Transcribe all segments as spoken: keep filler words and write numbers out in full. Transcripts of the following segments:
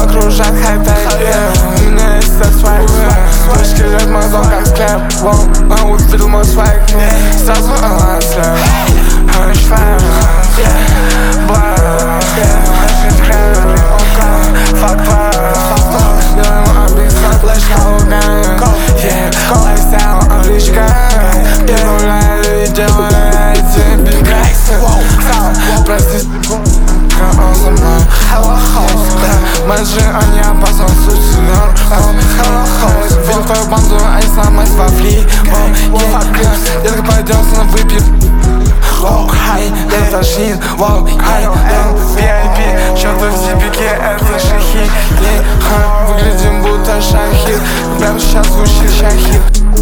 окружат хайпек, yeah. У меня есть этот свайп, точки лет мой зон как склеп, wow. На улице видел мой свайп, сразу онлайн слэп. Хорош файм, yeah, бла, yeah. Очень крем, ока, фак лайф. Делаем амбицион, флэш на луган, yeah. Лайфстайл, английская, перенуляю и делаю эти бигрейсы. Прости, он со мной, hello host. Мэджи, они опасны, сутенер, hello host. Видел твою банду, они сломались во фли. Fuck clips, детка пойдем со мной выпьем. Воу, хай, это тошнит, воу, хай, ви ай пи. Что-то в зипике, это шахи. Выглядим будто шахи. Прямо сейчас звучит шахи.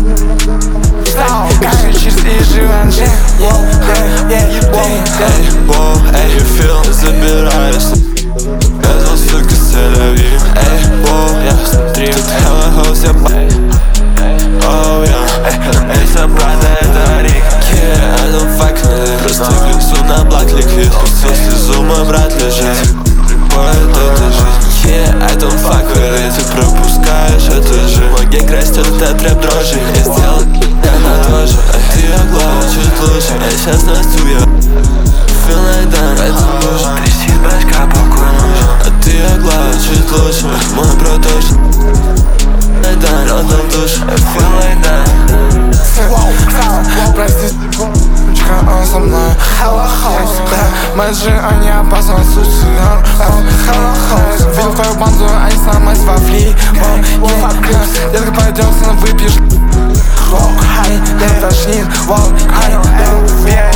Каждый чиз и живанчи. Эй, воу, эй, you feel, забираюсь. Газал, сука, с Тель-Авив. Эй, воу, я стрим, hello host, я б***ь. Оу, я, эй, это правда, это рик. Yeah, I don't fuck with it. Просто глюксу на блок ликвид. Пустил слезу, мой брат лежит. Поет эта жизнь. Yeah, I don't fuck with it. Ты пропускаешь эту жизнь. Мой гейк растет, это трэп дрожжи. Я сделал, она тоже. А ты оглава чуть лучше. Я сейчас настю, я feel like that. Поэтому нужен крестит башка, покой нужен. А ты оглава чуть лучше. Мой бро точно like that, он там душ. I feel like that. Прости, он со мной, hello host. Мэджи, они опасны, сутенер, hello host. Видел твою банду, они сломались во фли. Fuck clips, детка пойдем со мной выпьешь. Воу, хай, это тошнит, воу, хай, ви ай пи.